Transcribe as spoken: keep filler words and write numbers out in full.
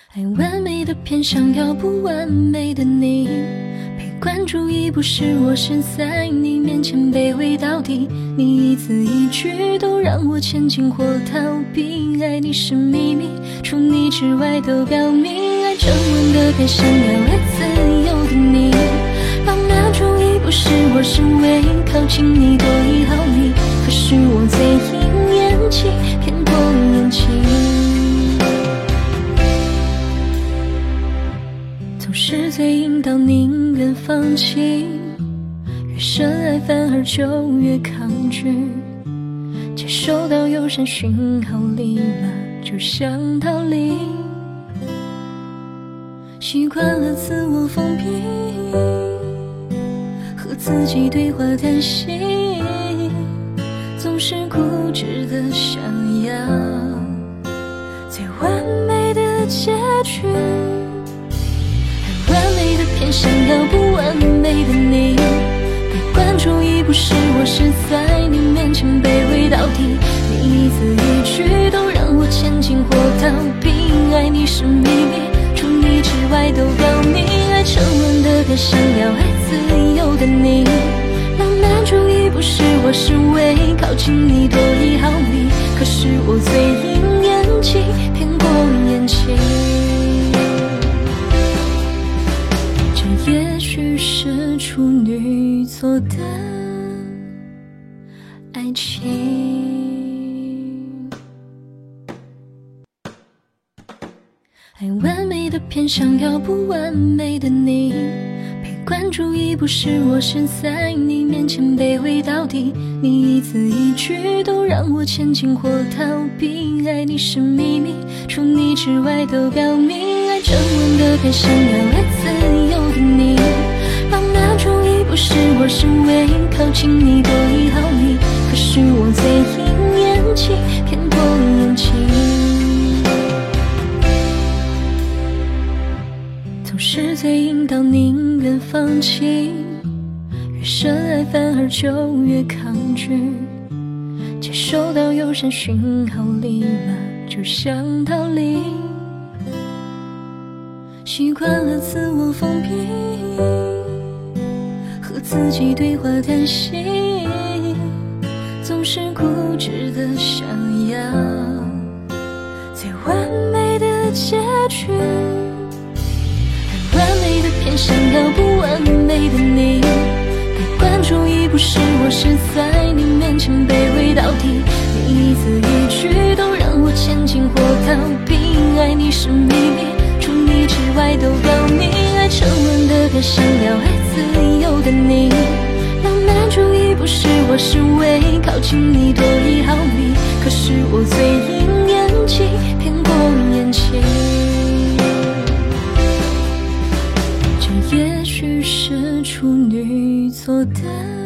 爱完美的偏想要不完美的你，被关注已不是我是在你面前卑微到底，你一字一句都让我前进或逃避，爱你是秘密，除你之外都表明，爱沉稳的偏想要爱自由的你，老那种已不是我是为靠近你多一毫米，可是我最应厌弃骗过眼睛，总是最引导宁愿放弃，越深爱反而就越抗拒，接收到友善讯号立马就想逃离，习惯了自我封闭，和自己对话叹息，总是固执的想要最完美的结局，爱完美的偏想要不完美的你，被关注已不是我是在你面前卑微到底，你一字一句都让我前进或逃避，爱你是秘密，除你之外都表明，爱沉稳的偏想要爱自由的你，浪漫主义不是我是为靠近你多一毫米，可是我最应厌弃骗过眼睛，这也许是处女座的爱情。爱完美的偏想要不完美的你，被关注已不是我是在你面前卑微到底，你一字一句都让我前进或逃避，爱你是秘密，除你之外都表明，爱沉稳的偏想要爱自由的你，老那主义不是我是为靠近你多一毫米，可是我最应厌弃骗过眼睛，总是最引导宁愿放弃，越深爱反而就越抗拒，接收到友善讯号立马就想逃离，习惯了自我封闭，和自己对话叹息，总是固执的想要最完美的结局，爱完美的偏想要不完美的你，被关注已不是我是在你面前卑微到底，你一字一句都让我前进或逃避，爱你是秘密，除你之外都表明，爱沉稳的偏想要爱自由的你，浪漫主义不是我是为靠近你多一毫米，可是我最应厌弃骗过眼睛，这也许是处女座的